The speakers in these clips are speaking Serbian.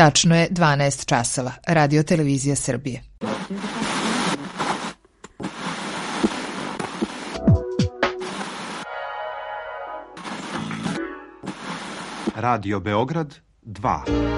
Tačno je 12 časova. Radio Televizija Srbije. Radio Beograd 2.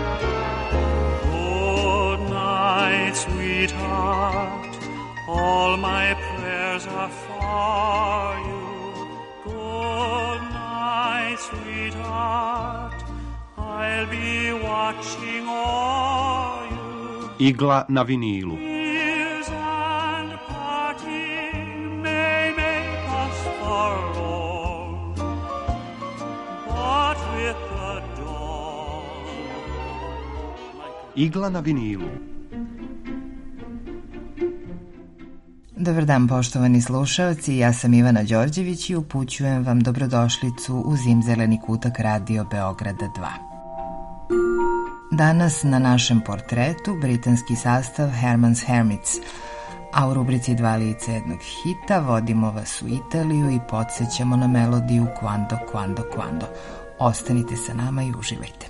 Good night, sweetheart. All my prayers are for you. Good night, sweetheart. I'll be watching all you. Igla na vinilu. Years and parting may make us forlorn, but with the dawn. Igla na vinilu. Dobar dan, poštovani slušalci, ja sam Ivana Đorđević i upućujem vam dobrodošlicu u Zimzeleni kutak Radio Beograda 2. Danas na našem portretu britanski sastav Herman's Hermits, a u rubrici Dva lica jednog hita vodimo vas u Italiju i podsjećamo na melodiju Quando, Quando, Quando. Ostanite sa nama i uživajte.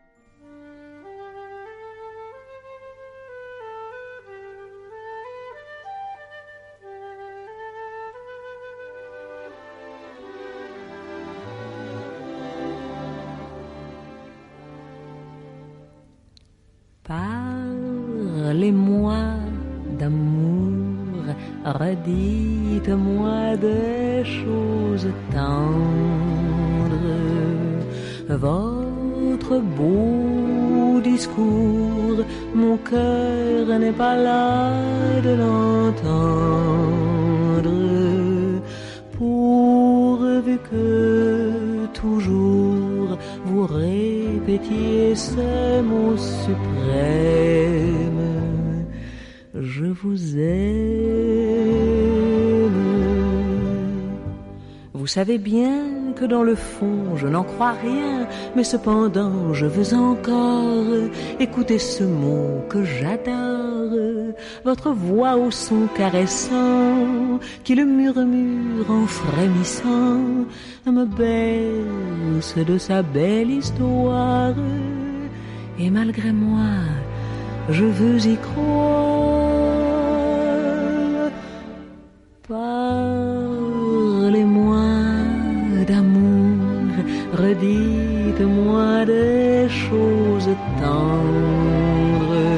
Parlez-moi d'amour, redites-moi des choses tendres. Votre beau discours, mon cœur n'est pas là de l'entendre. Pourvu que toujours vous répétiez ces mots suprêmes. Je vous aime. Vous savez bien que dans le fond je n'en crois rien, mais cependant je veux encore écouter ce mot que j'adore, votre voix au son caressant qui le murmure en frémissant me berce de sa belle histoire, et malgré moi je veux y croire. Parlez-moi d'amour, redites-moi des choses tendres.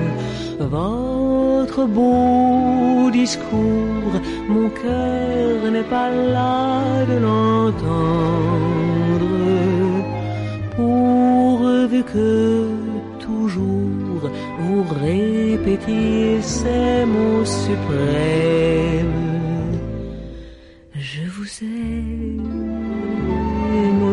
Votre beau discours, mon cœur n'est pas là de l'entendre. Pourvu que toujours vous répétiez ces mots suprêmes. Je vous aime.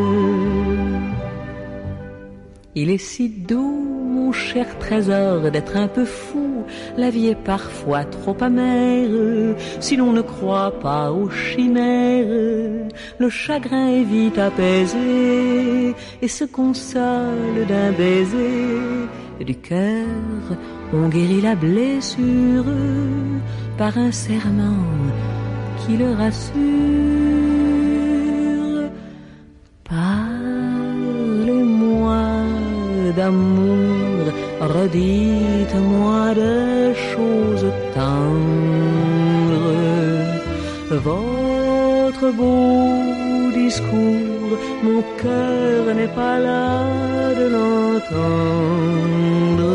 Il est si doux, mon cher trésor, d'être un peu fou. La vie est parfois trop amère si l'on ne croit pas aux chimères. Le chagrin est vite apaisé et se console d'un baiser. Du cœur, on guérit la blessure par un serment qui le rassure. Parlez-moi d'amour, redites-moi des choses tendres. Votre beau discours, mon cœur n'est pas là de l'entendre.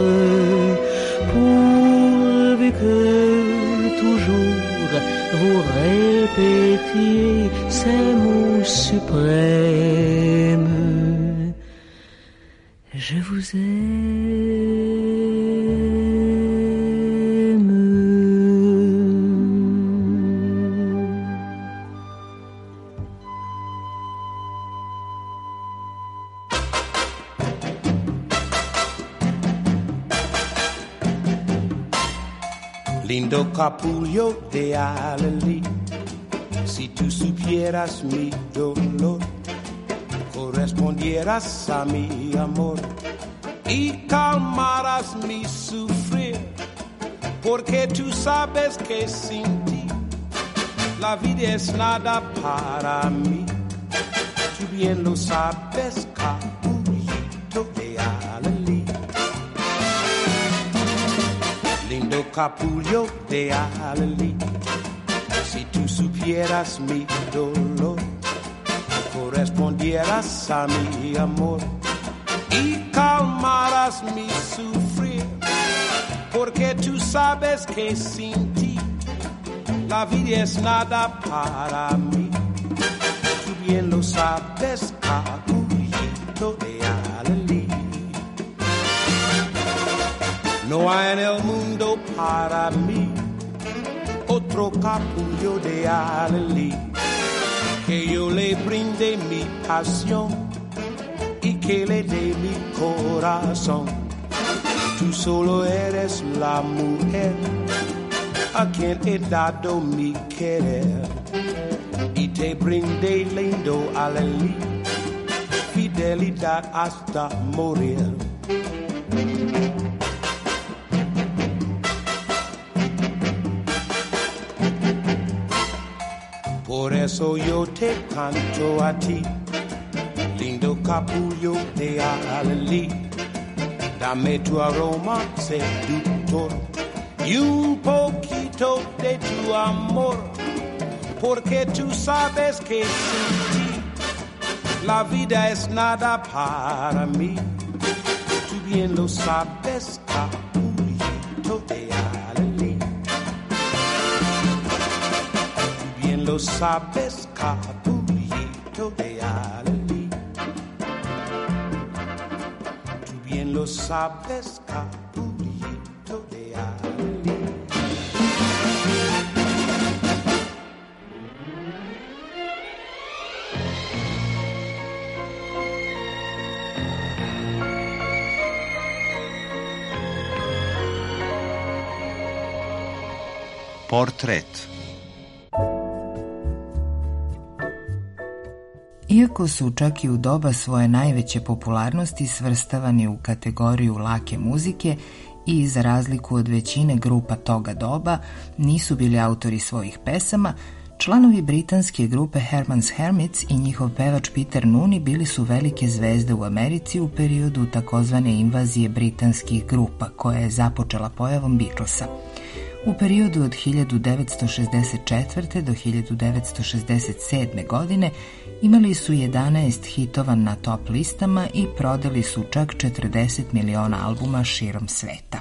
Pourvu que toujours vous répétiez ces mots suprêmes. Je vous aime. Lindo capullo de Alelí, si tú supieras mi dolor, correspondieras a mi amor y calmarás mi sufrir, porque tú sabes que sin ti la vida es nada para mí. Tú bien lo sabes, capullito de Alelí. capullo de Alelí. Si tú supieras mi dolor, correspondieras a mi amor y calmarás mi sufrir, porque tú sabes que sin ti la vida es nada para mí. Tú bien lo sabes, capullito de Alelí. No hay en el mundo para mí otro capullo de Alelí, que yo le brinde mi pasión y que le dé mi corazón. Tú solo eres la mujer a quien he dado mi querer y te brindé lindo Alelí, fidelidad hasta morir. Por eso yo te canto a ti, lindo capullo de Alelí. Dame tu aroma seductor y un poquito de tu amor, porque tú sabes que sin ti la vida es nada para mí. Tú bien lo sabes, capullito de Alelí. Tú bien lo sabes, capullito de Alelí. Tú bien lo sabes, capullito de Alelí. Portret. Iako su čak i u doba svoje najveće popularnosti svrstavani u kategoriju lake muzike i za razliku od većine grupa toga doba nisu bili autori svojih pesama, članovi britanske grupe Herman's Hermits i njihov pevač Peter Noone bili su velike zvezde u Americi u periodu takozvane invazije britanskih grupa koja je započela pojavom Beatlesa. U periodu od 1964. do 1967. godine imali su 11 hitova na top listama i prodali su čak 40 miliona albuma širom sveta.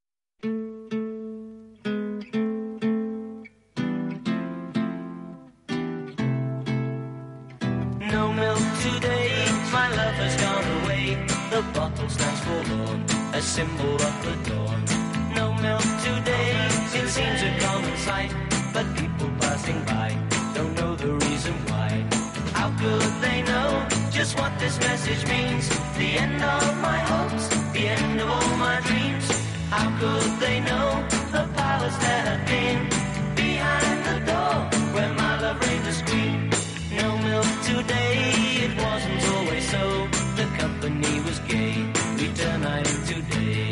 No milk today, my love has gone away. The bottle stands forlorn, a symbol of the dawn. No milk today, it seems a common sight, but people passing by don't know the reason why. How could they know just what this message means? The end of my hopes, the end of all my dreams. How could they know the palace that had been behind the door where my love reigned as queen? No milk today, it wasn't always so. The company was gay, we turned night into day.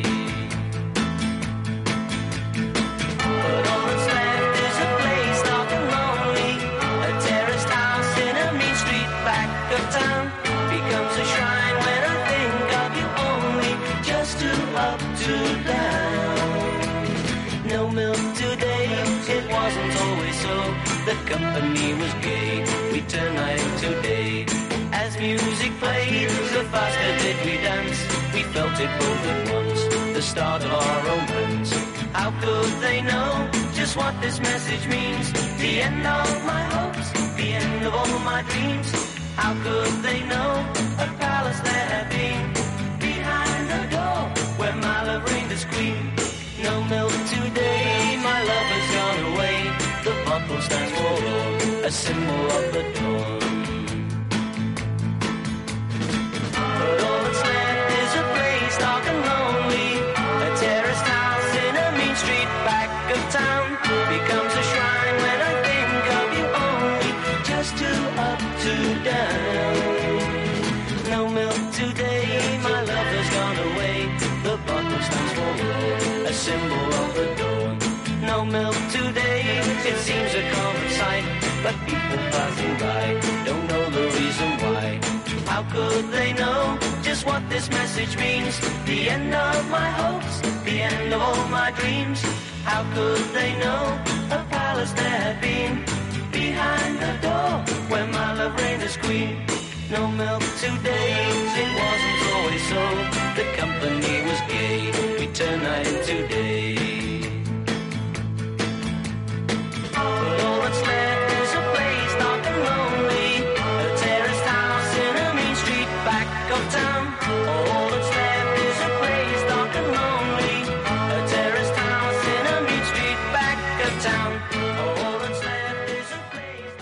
But all that's left is a place dark and lonely. A terraced house in a mean street back of town becomes a shrine when I think of you only. Just two up, two down. No milk today, it wasn't always so. The company was gay, we turned night into day. As music played, the faster did we dance. We felt it both at once, the start of our romance. How could they know just what this message means? The end of my hopes, the end of all my dreams. How could they know a palace that had been behind the door where my love reigned as queen? No milk today, my love has gone away. The bottle stands forlorn, a symbol of the dawn. But all that's left is a place dark and lonely. A terraced house in a mean street back of town becomes a shrine when I think of you only. Just two up, two down. No milk today, my love has gone away. The bottle stands forlorn, a symbol of the dawn. No milk today, it seems a common sight, but people passing by don't know the reason why. How could they know just what this message means? The end of my hopes, the end of all my dreams. How could they know a palace there had been behind the door where my love reigned as queen? No milk today, it wasn't always so. The company was gay, we turned night into day. But all that's left is a place dark and lonely, a terraced house in a mean street back of town. All that's left is a place dark and lonely, a terraced house in a mean street back of town. All that's left is a place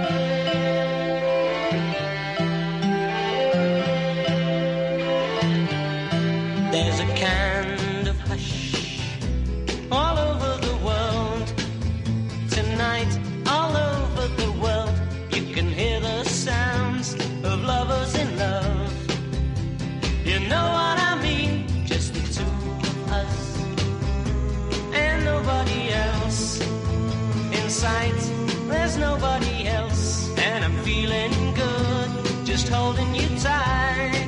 There's a kind of hush all over the world. Tonight, all over the world, you can hear the sounds of lovers in love. You know what I mean? Just the two of us and nobody else. In sight, there's nobody else, and I'm feeling good, just holding you tight.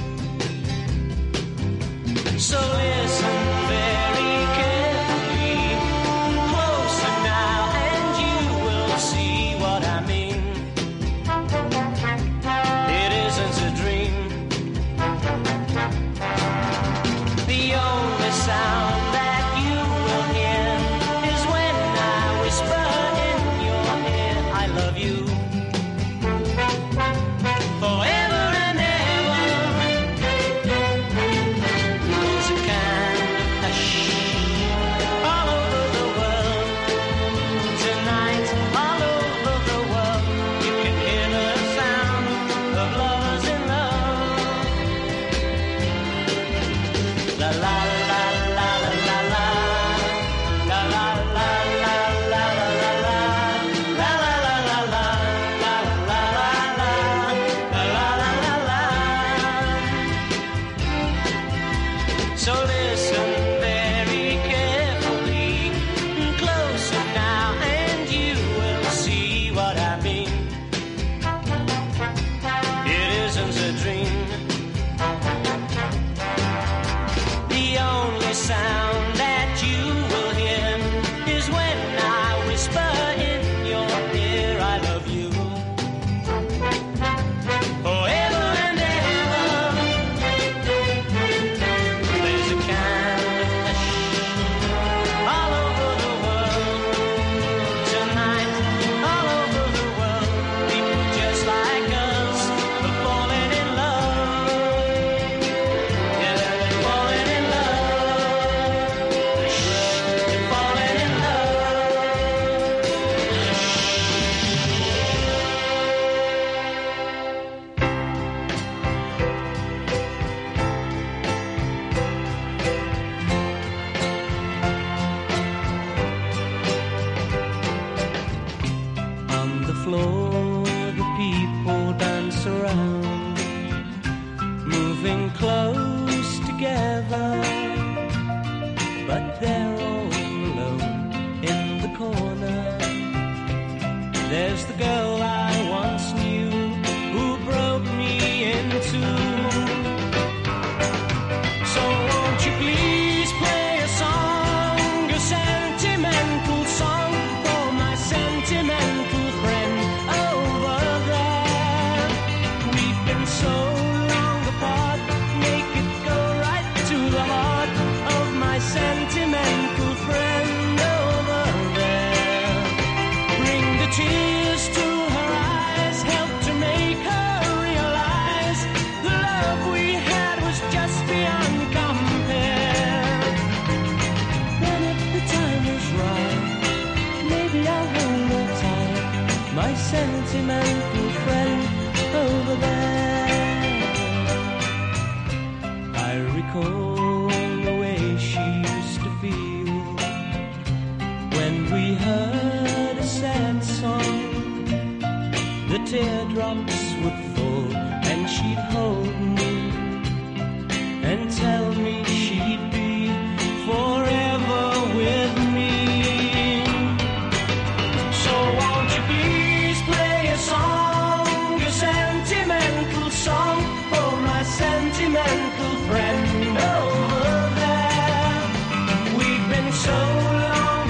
So listen very carefully, closer now, and you will see what I mean. It isn't a dream. The only sound that you will hear is when I whisper in your ear, I love you. Forever and ever. There's a kind of hush all over the world. Tonight, all over the world, you can hear the sound of lovers in love. La la la la la la la. La la la la la la la la. La la la la la. La la la la. La la la la. So listen very carefully, closer now, and you will see what I mean. It isn't a dream. The only sound that you will hear is when I whisper in your ear, I love you. Forever and ever. There's a kind of hush all over the world. Tonight, all over the world, people just like us are falling in love. Yeah, they're falling in love. They're falling in love. On the floor, the people dance around, moving close together, but they're all alone in the corner. There's the girl I once knew who broke me in two. So won't you please play a song, a sentimental song for my sentimental friend over there. We've been so long apart, make it go right to the heart of my sentimental friend over there. Bring the tears to her eyes, help to make her realize the love we had was just beyond compare. Then if the time is right, maybe I'll hold her tight, my sentimental friend over there. I recall the way she used to feel when we heard a sad song. The teardrops would fall and she'd hold me and tell me she'd be forever with me. So won't you please play a song, a sentimental song for my sentimental friend over there. We've been so long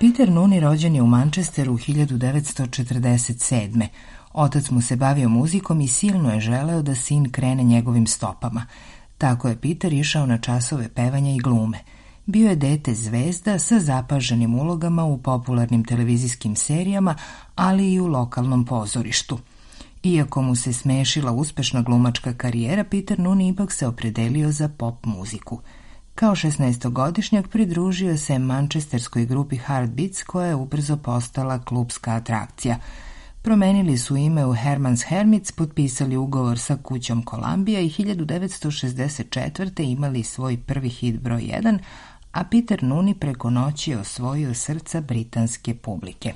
Peter Noone rođen je u Manchesteru 1947. Otac mu se bavio muzikom i silno je želeo da sin krene njegovim stopama. Tako je Peter išao na časove pevanja i glume. Bio je dete zvezda sa zapaženim ulogama u popularnim televizijskim serijama, ali i u lokalnom pozorištu. Iako mu se smešila uspešna glumačka karijera, Peter Noone ipak se opredelio za pop muziku. Kao 16-godišnjak pridružio se manchesterskoj grupi Heartbeats, koja je ubrzo postala klubska atrakcija. Promenili su ime u Herman's Hermits, potpisali ugovor sa kućom Columbia i 1964. imali svoj prvi hit broj 1, a Peter Noone preko noći je osvojio srca britanske publike.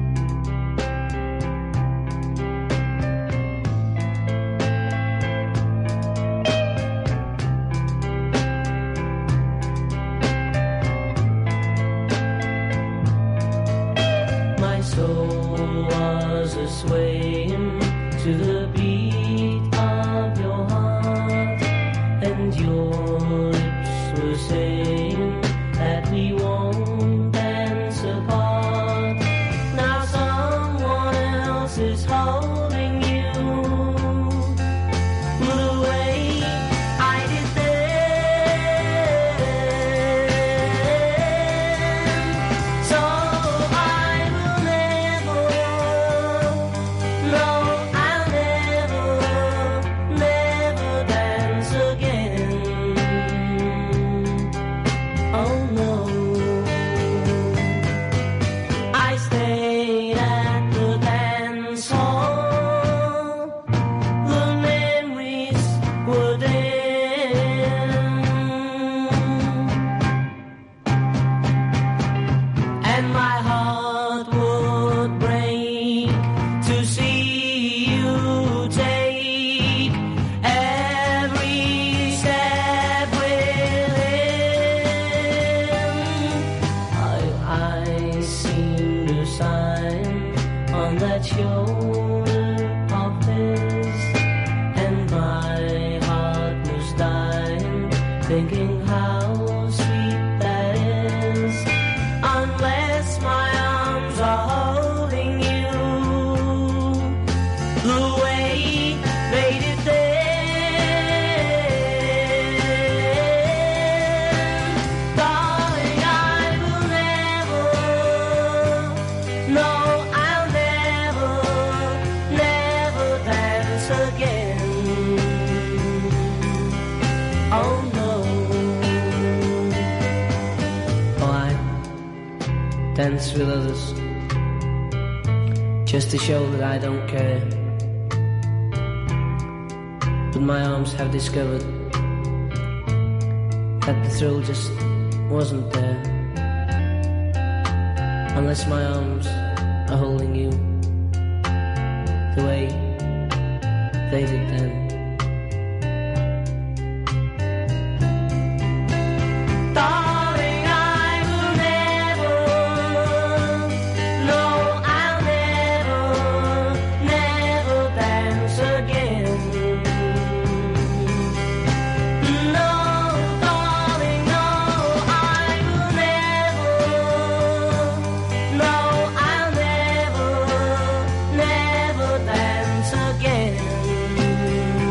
Swaying to the beat of your heart, and your lips were saying that we won't dance apart. Now someone else is holding you the way I did then. So I will never, no, I'll never, never dance again. Oh no, I stayed at the dance hall. The memories were there, and my heart would break to see you take every step with him. I seemed to sign on that shoulder of his, and my heart was dying, thinking how sweet that is. Unless my arms are holding you the way they did then. Darling, I will never, no, I'll never, never dance again. Oh no. Oh, I dance with others just to show that I don't care. But my arms have discovered that the thrill just wasn't there. Unless my arms are holding you the way they did then. Darling, I will never, no, I'll never, never dance again. No, darling, no, I will never, no, I'll never, never dance again.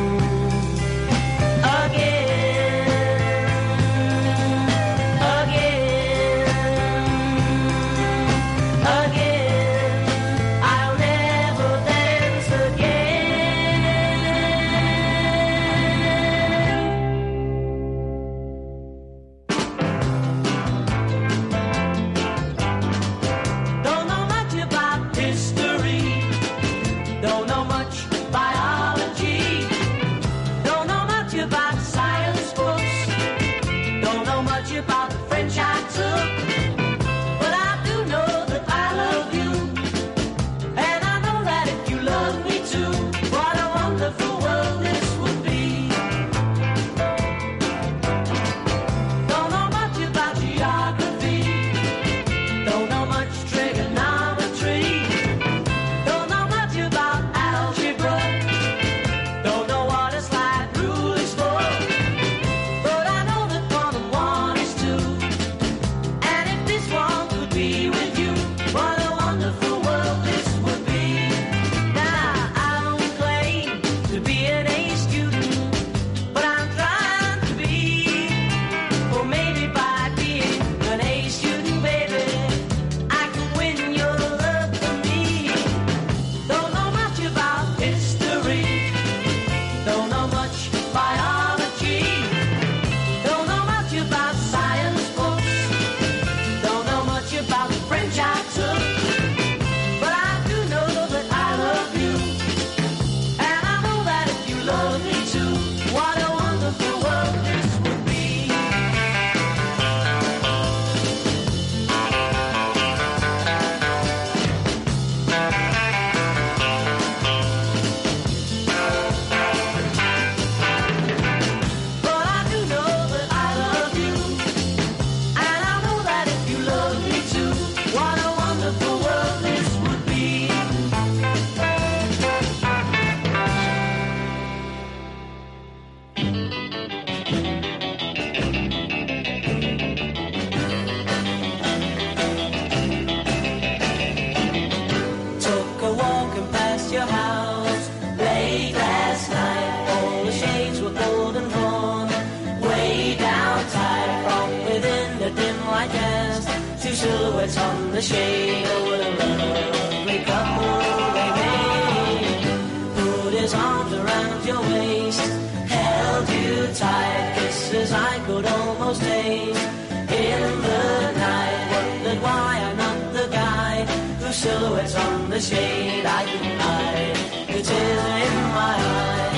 silhouettes on the shade. Oh, what a lovely couple they made. Put his arms around your waist, held you tight, kisses I could almost taste. In the night, wondered why I'm not the guy whose silhouettes on the shade I can hide. It is in my eyes.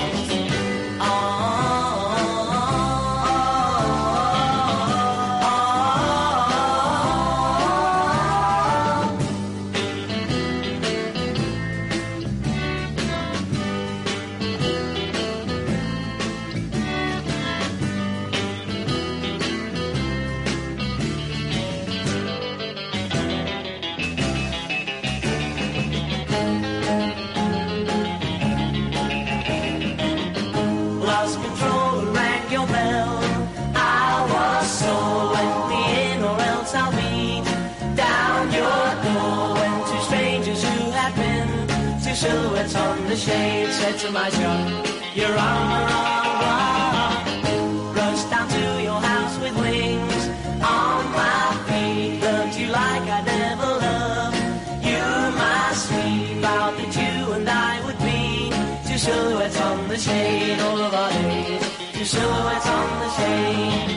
Silhouettes on the shade said to my shop, you're on the wrong block. Rushed down to your house with wings on my feet. Loved you like I never loved you, my sweet. Vowed that you and I would be two silhouettes on the shade all of our days. Two silhouettes on the shade.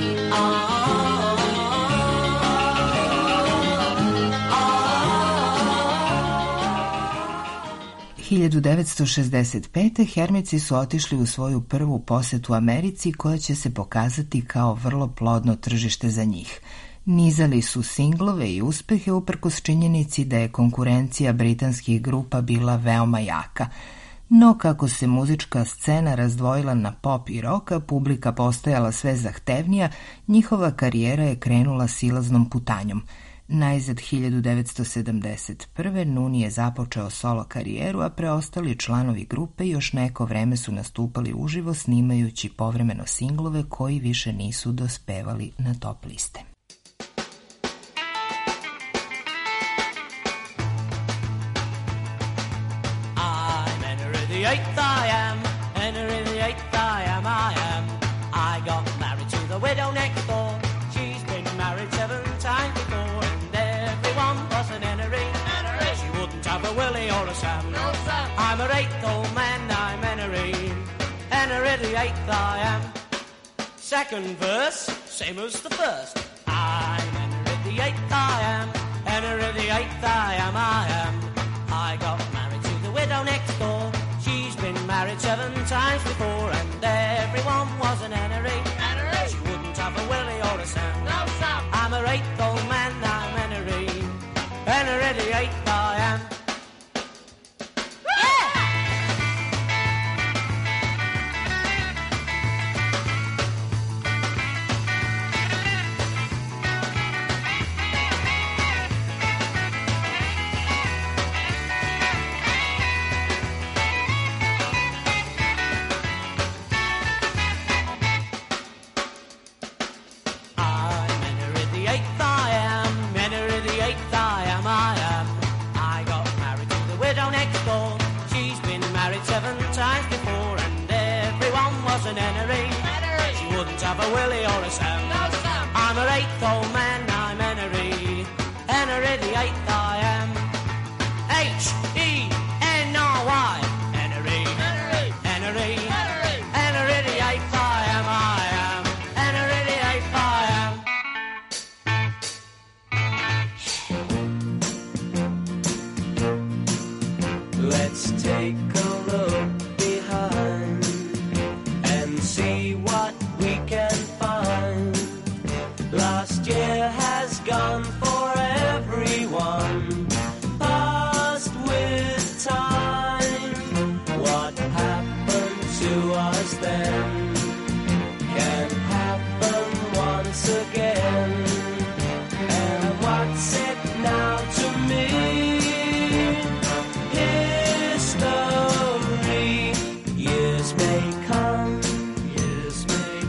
1965. Hermitsi su otišli u svoju prvu posetu Americi koja će se pokazati kao vrlo plodno tržište za njih. Nizali su singlove i uspehe uprkos činjenici da je konkurencija britanskih grupa bila veoma jaka. No kako se muzička scena razdvojila na pop i rock, a publika postajala sve zahtevnija, njihova karijera je krenula silaznom putanjom. Najzad 1971. Nuni je započeo solo karijeru, a preostali članovi grupe još neko vreme su nastupali uživo snimajući povremeno singlove koji više nisu dospevali na top liste. I'm Henry the Eighth, I am. Henry the Eighth, I am, I am. I got married to the widow next door. She's been married 7 times before. She wouldn't have a Willie or a Sam. No, Sam. I'm her 8th old man, I'm Henry. Henry the 8th I am. Second verse, same as the first. I'm Henry the 8th I am. Henry the 8th I am, I am. I got married to the widow next door. She's been married 7 times before, and everyone was an Henry. Henry. She wouldn't have a Willie or a Sam. No, Sam. I'm her 8th old man, I'm Henry. Henry the 8th I am. Have a Willie or a Sam. No, Sam. I'm her 8th old man, I'm Henry. Henry the 8th I am. H-E-N-R-Y. Henry. Henry. Henry. Henry. Henry the 8th I am, I am. Henry the 8th I am. Let's take a look behind and see what we can find. Last year has gone for everyone, passed with time. What happened to us then can happen once again. And what's it now to me? History. Years may come, years may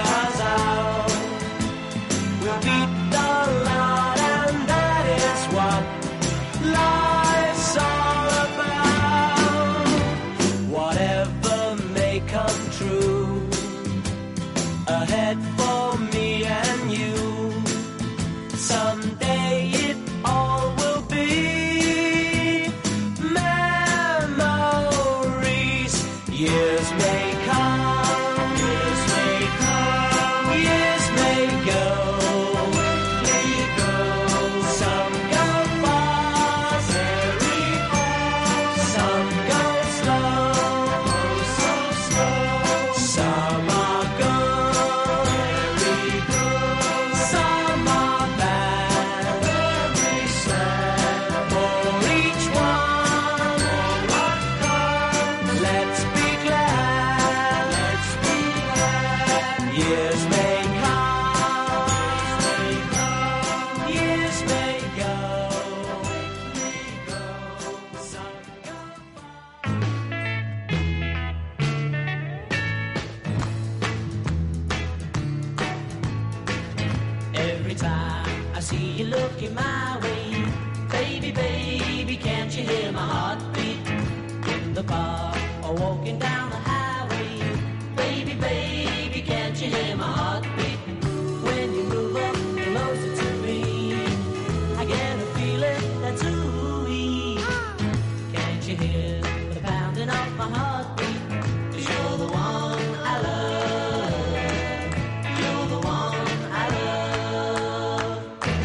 us out. We'll beat the lot, and that is what life's all about. Whatever may come true, ahead for me and you. Someday it all will be memories. Years may come, years may come, years may go. Some go fast, very fast. Some go slow, so slow. Some are good, very good. Some are bad, very sad. For each one, what comes, let's be glad, let's be glad. Years may come, years may go. Some go Every time I see you looking my way, baby, baby, can't you hear my heartbeat? In the bar or walking down the highway, baby, baby, can't you hear my heartbeat? When you move up closer to me, I get a feeling that's ooey. Can't you hear the pounding of my heartbeat? 'Cause you're the one I love. You're the one I love.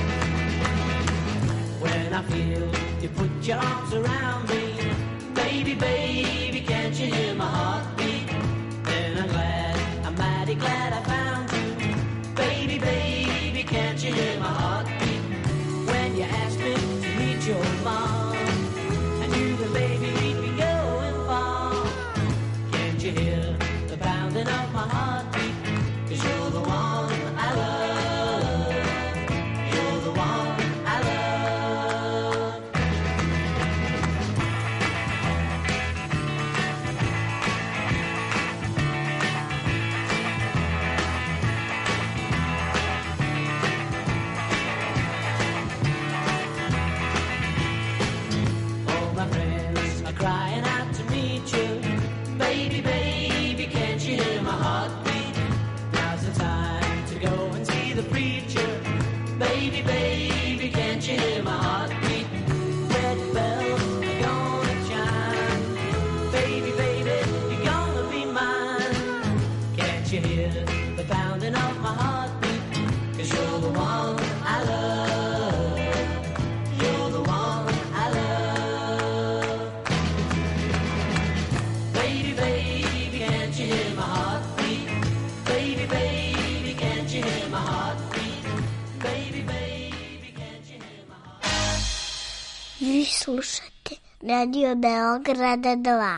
When I feel you put your arms around me, baby, baby, can't you hear my heartbeat? Then I'm glad, I'm mighty glad I found you. Baby, baby, can't you hear my heartbeat? When you ask me to meet your mom, and you and baby we'd be going far. Can't you hear the pounding of my heartbeat? 'Cause you're the one I love. You're the one I love. All my friends are crying out to meet you. Baby, baby, can't you hear my heartbeat? Now's the time to go and see the preacher. Baby, baby, can't you hear my heartbeat? Red bells are gonna chime. Baby, baby, you're gonna be mine. Can't you hear the pounding of my heartbeat? 'Cause you're the one I love. You're the one I love. Baby, baby, can't you hear my heartbeat? Baby, baby, can't you hear my heartbeat? Baby, baby, can't you hear my heartbeat? Vi slušate Radio Beograda 2.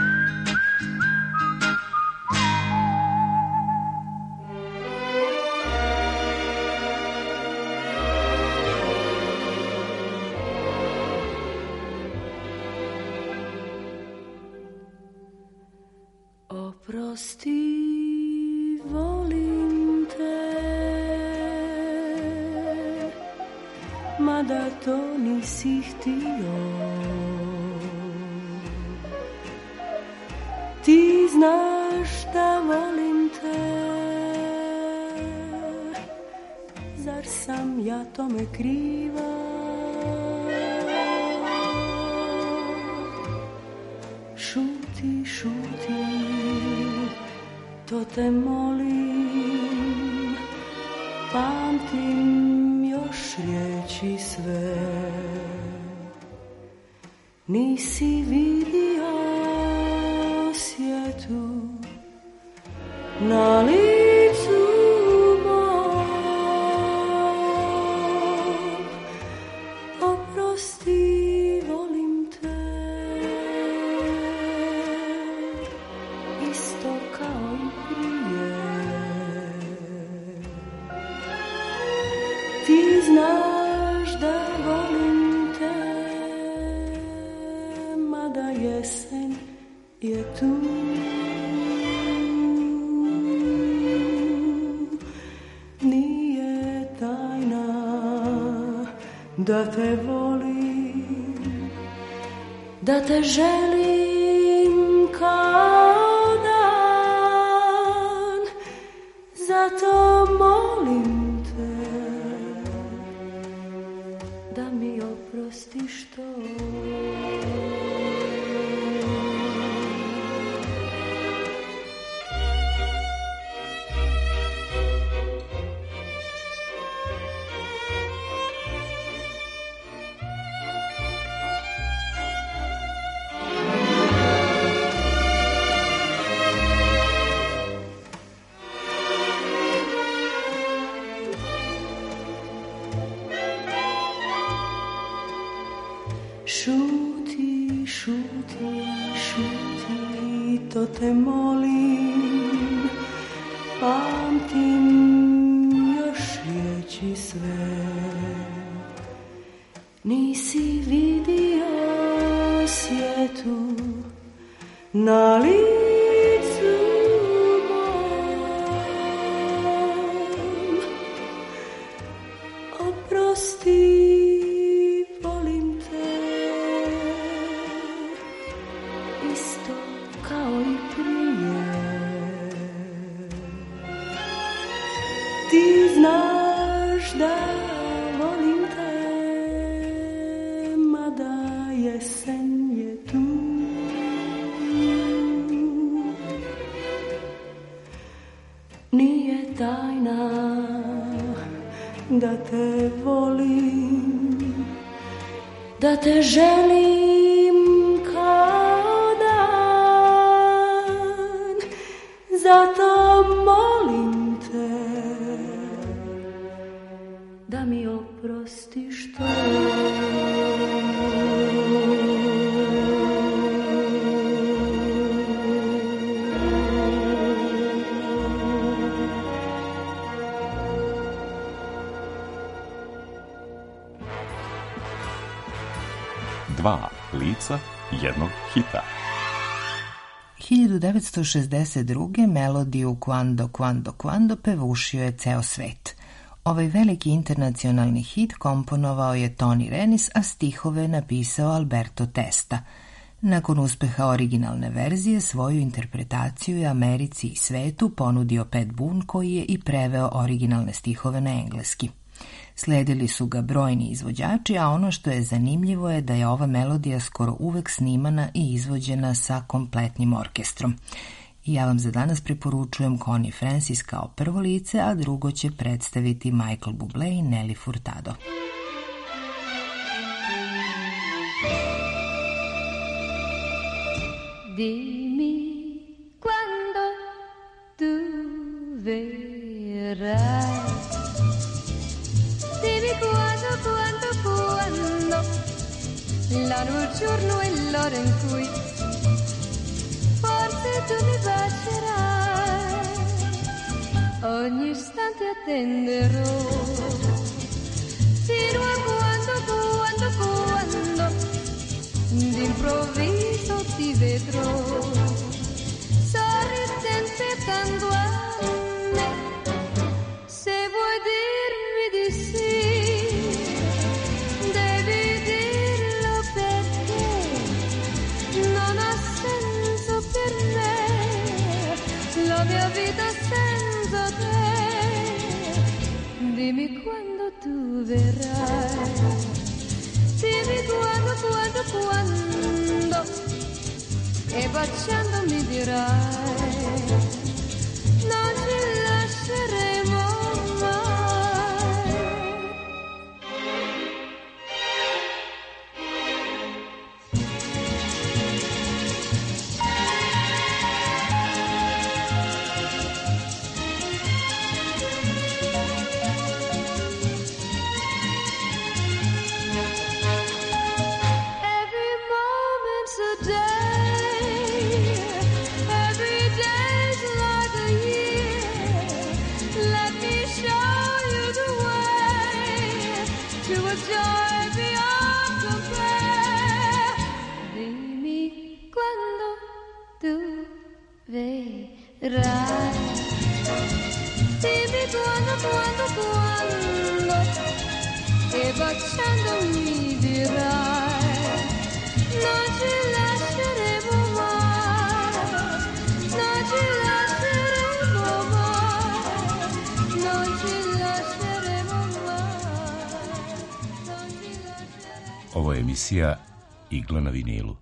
Oprosti, volim te, mada to nisi htio. Ti znaš da volim te, zar sam ja tome kriva? Šuti, šuti, to te molim, pamtim još riječi sve. Nisi vidio svijetu na licu mom. Oprosti, volim te, isto kao i prije. Ti znaš da volim te, mada jesen je tu. da te volim, da te želim kao dan, zato molim te da mi oprostiš to. Šuti, šuti, šuti, to te molim, pamtim još riječi sve. Nisi vidio svijetu na licu mom, oprosti. Ti znaš da volim te, mada jesen je tu. Nije tajna da te volim, da te želim kao dan, zato molim da mi oprostiš to. Dva lica jednog hita. 1962. melodiju Quando, Quando, Quando pevušio je ceo svet. Ovaj veliki internacionalni hit komponovao je Tony Renis, a stihove napisao Alberto Testa. Nakon uspeha originalne verzije, svoju interpretaciju je Americi i svetu ponudio Pat Boone, koji je i preveo originalne stihove na engleski. Sledili su ga brojni izvođači, a ono što je zanimljivo je da je ova melodija skoro uvek snimana i izvođena sa kompletnim orkestrom. I ja vam za danas preporučujem Connie Francis kao prvo lice, a drugo će predstaviti Michael Bublé i Nelly Furtado. Dimmi quando tu verrai. Dimmi quando, quando, quando, l'anno, il giorno e l'ora in cui forse tu mi bacerai. Ogni istante attenderò fino a quando, quando, quando d'improvviso ti vedrò sorridente accanto a me. Se vuoi dirmi di sì, devi dirlo perché non ha senso per me la mia vita senza te. Dimmi quando tu verrai. Dimmi quando, quando, quando, e baciandomi dirai, non ci lasceremo mai. Dimmi quando, quando, quando e baciandomi dirai non ci lasceremo mai, non ci lasceremo mai, non ci lasceremo mai, non ci lasceremo. Ovo je emisija Igla na vinilu.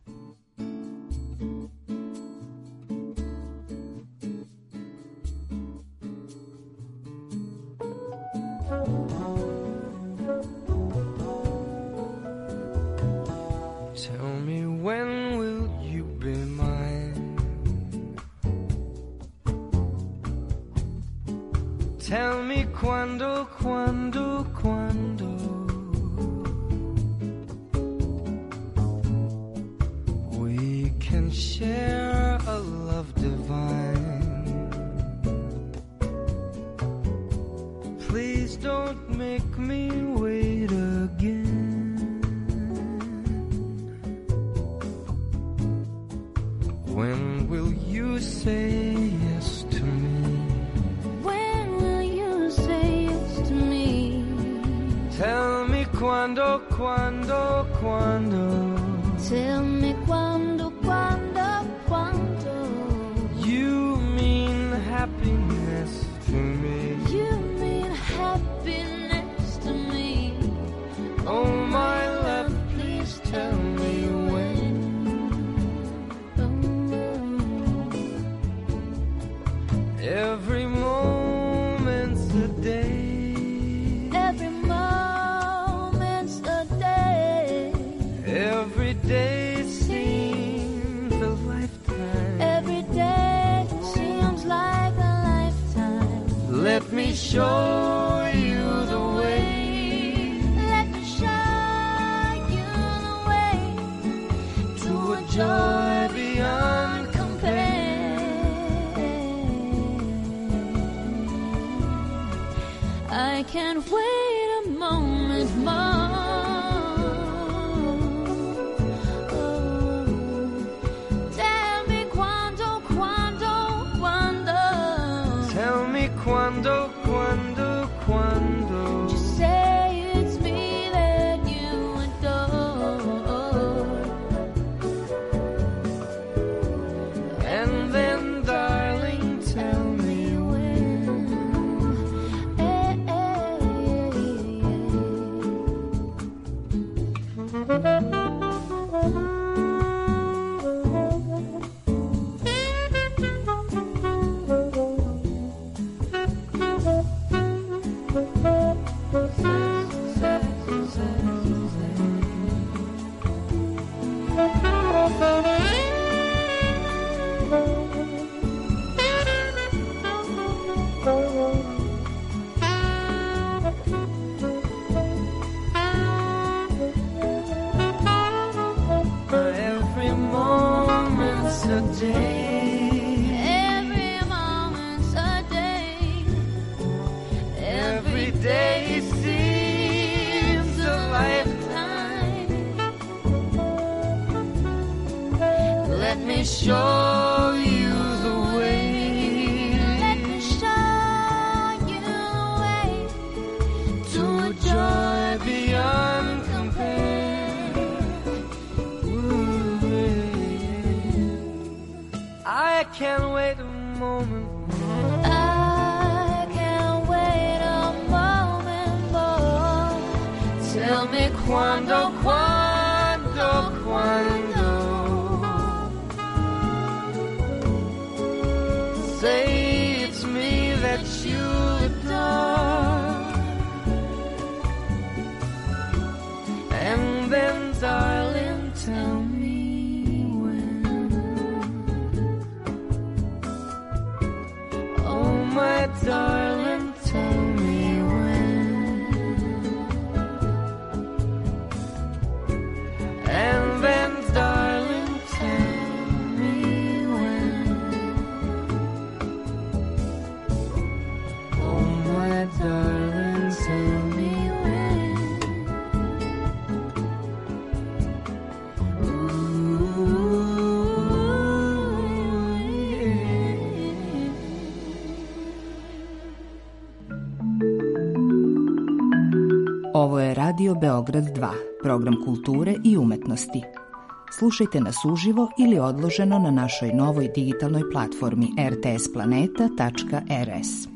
Tell me when will you be mine? Tell me quando, quando, quando we can share a love divine. Please don't make me wait again. When will you say yes to me? When will you say yes to me? Tell me quando, quando, quando. Tell me quando, quando, quando. You mean happiness to me. You mean happiness to me. Oh my love, please tell me when. Every moment's a day. Every moment's a day. Every day seems a lifetime. Every day seems like a lifetime. Let me show you the way. Let me show you the way to a joy beyond compare. I can't wait a moment more. Oh, tell me quando, quando, quando. Tell me quando, quando, quando. Just say it's me that you adore. And then, darling, tell me when. Every moment's a day. Every moment's a day. Every day seems a lifetime. Let me show you the way. Let me show you the way to a joy beyond compare. I can't wait a moment. I can't wait a moment more. Tell me quando, quando, quando. Say it's me that you adore. And then, darling, tell me when. Oh, my darling, tell me when. Ovo je Radio Beograd 2, program kulture i umetnosti. Slušajte nas uživo ili odloženo na našoj novoj digitalnoj platformi rtsplaneta.rs.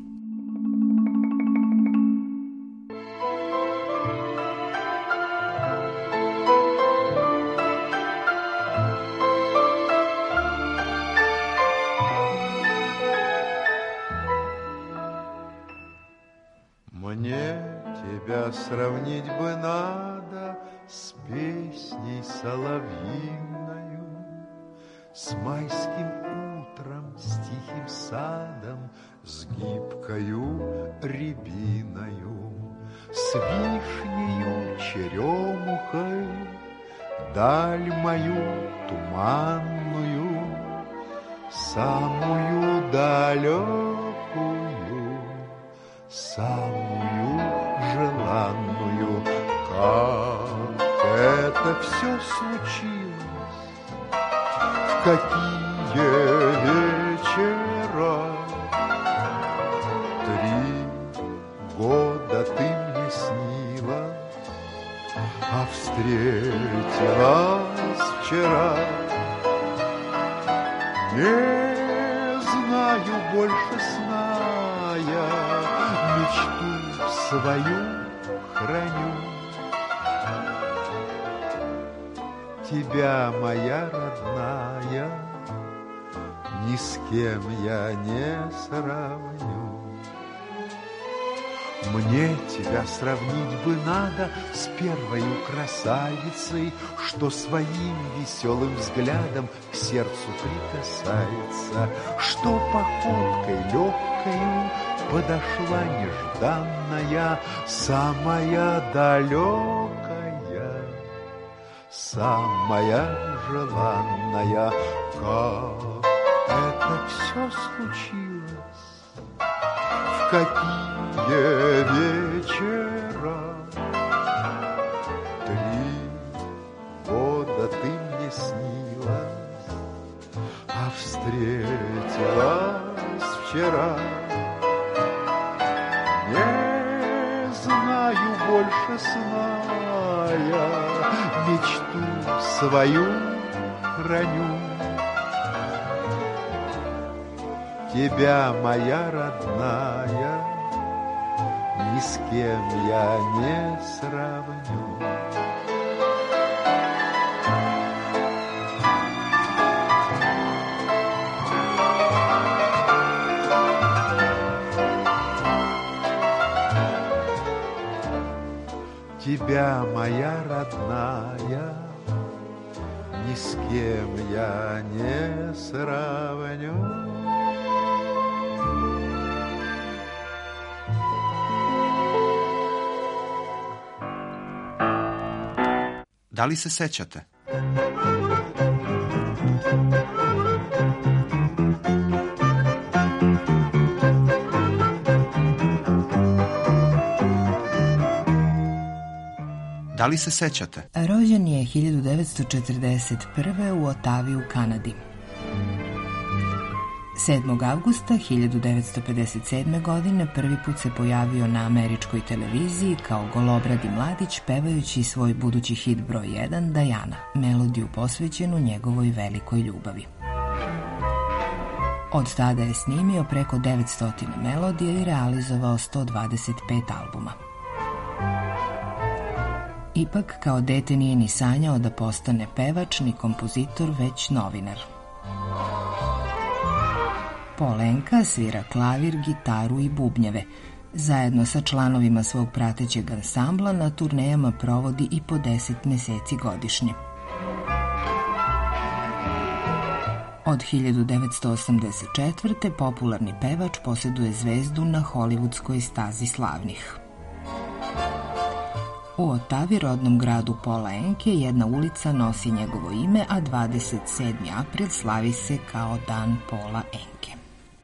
Сравнить бы надо с песней соловьиною, с майским утром, с тихим садом, с гибкою рябиною, с вишнею, черемухой, даль мою туманную, самую далекую, самую желанную. Как это все случилось, в какие вечера. 3 года ты мне снилась, а встретилась вчера. Не знаю больше сна я, мечту свою храню. Тебя, моя родная, ни с кем я не сравню. Мне тебя сравнить бы надо с первою красавицей, что своим веселым взглядом к сердцу прикасается, что походкой легкою подошла нежданная, самая далекая, самая желанная. Как это все случилось, в какие вечера. 3 года ты мне снилась, а встретилась вчера. Не знаю больше сна я, мечту свою храню. Тебя, моя родная, ни с кем я не сравню. Тебя, моя родная, ни с кем я не сравню. Da li se sećate? Da li se sećate? Rođen je 1941. u Otavi u Kanadi. 7. avgusta 1957. godine prvi put se pojavio na američkoj televiziji kao golobradi mladić pevajući svoj budući hit broj 1 Diana, melodiju posvećenu njegovoj velikoj ljubavi. Od tada je snimio preko 900 melodija i realizovao 125 albuma. Ipak, kao dete nije ni sanjao da postane pevač ni kompozitor, već novinar. Paul Anka svira klavir, gitaru i bubnjeve. Zajedno sa članovima svog pratećeg ansambla na turnejama provodi i po 10 meseci godišnje. Od 1984. popularni pevač posjeduje zvezdu na hollywoodskoj stazi slavnih. U Otavi, rodnom gradu Paula Anke, jedna ulica nosi njegovo ime, a 27. april slavi se kao Dan Paula Anke.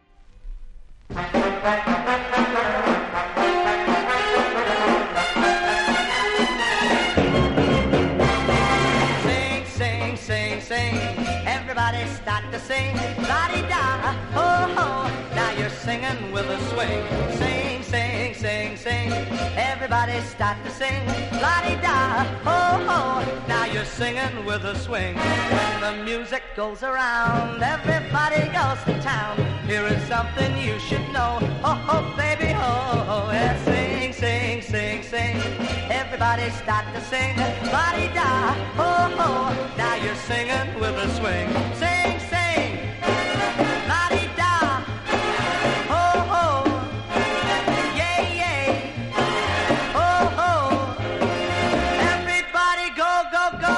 Sing, sing, sing, sing. Everybody start to sing. La-di-da, ho-ho. Now you're singing with a swing. Sing, sing, sing, sing. Everybody Everybody start to sing, la-di-da, ho-ho. Now you're singing with a swing. When the music goes around, everybody goes to town. Here is something you should know, ho-ho, baby, ho-ho. Yeah, sing, sing, sing, sing. Everybody start to sing, la-di-da, ho-ho. Now you're singing with a swing. Sing, sing, la-di-da, ho-ho. Yeah, yeah, ho-ho. Everybody go, go, go.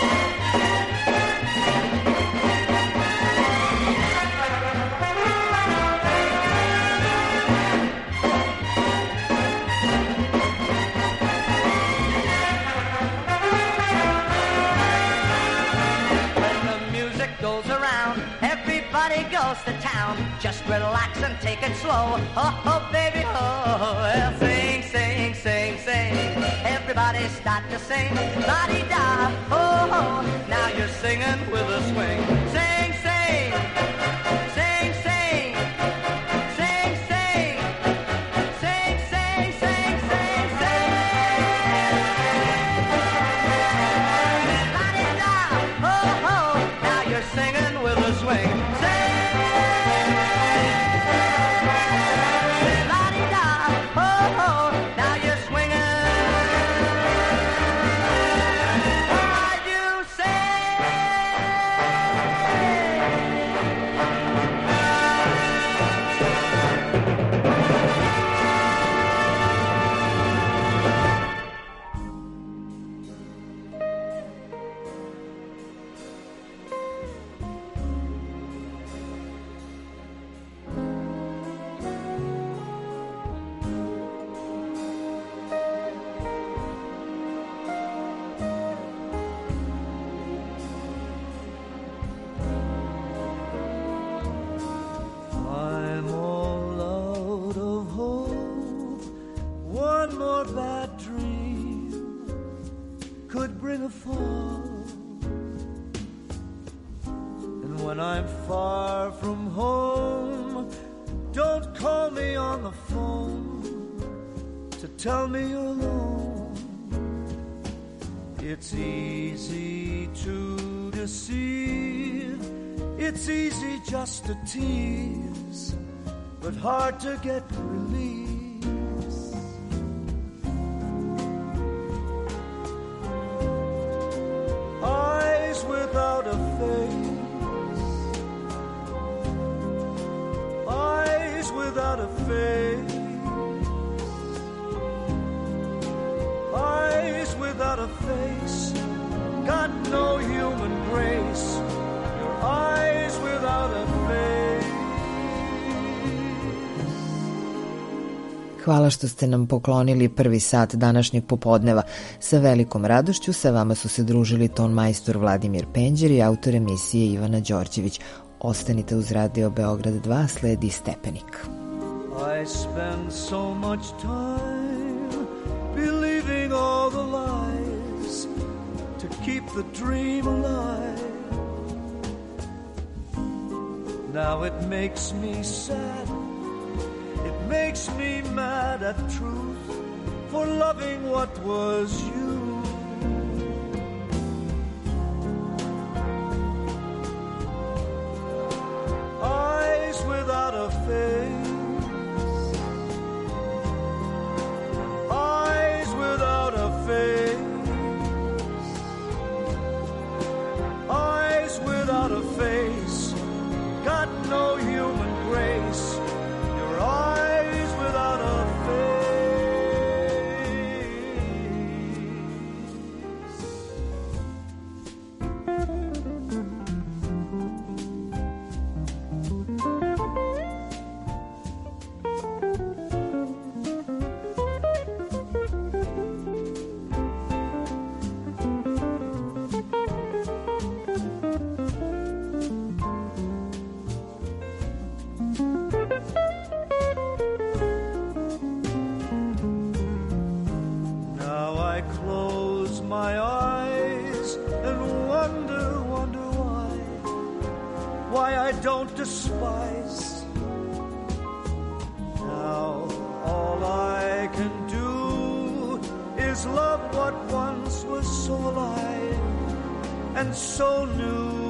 Goes around, everybody goes to town. Just relax and take it slow. Oh, oh, baby, oh. Well, sing, sing, sing, sing. Everybody start to sing. La-di-da, oh, oh. Now you're singing with a swing. Sing, sing. Sing, sing. Sing, sing. Sing, sing, sing, sing, sing. La-di-da, oh, oh. Now you're singing with a swing. Sing. La-di-da, oh, oh. Now you're swinging. While you sing. I'm all out of hope. One more bad dream could bring a fall. And when I'm far from home, don't call me on the phone to tell me you're alone. It's easy to deceive. It's easy just to tease, but hard to get release. Eyes without a face. Eyes without a face. Eyes without a face. Got no human grace. Eyes without a face. Hvala što ste nam poklonili prvi sat današnjeg popodneva. Sa velikom radošću sa vama su se družili ton majstor Vladimir Penđer i autor emisije Ivana Đorđević. Ostanite uz Radio Beograd 2, sledi Stepenik. I spend so much time believing all the lies to keep the dream alive. Now it makes me sad, it makes me mad at truth for loving what was you. Eyes without a face. Eyes without a face. Eyes without a face. Got no human grace. Your eyes without a face. Don't despise. Now all I can do Is love what once was so alive and so new?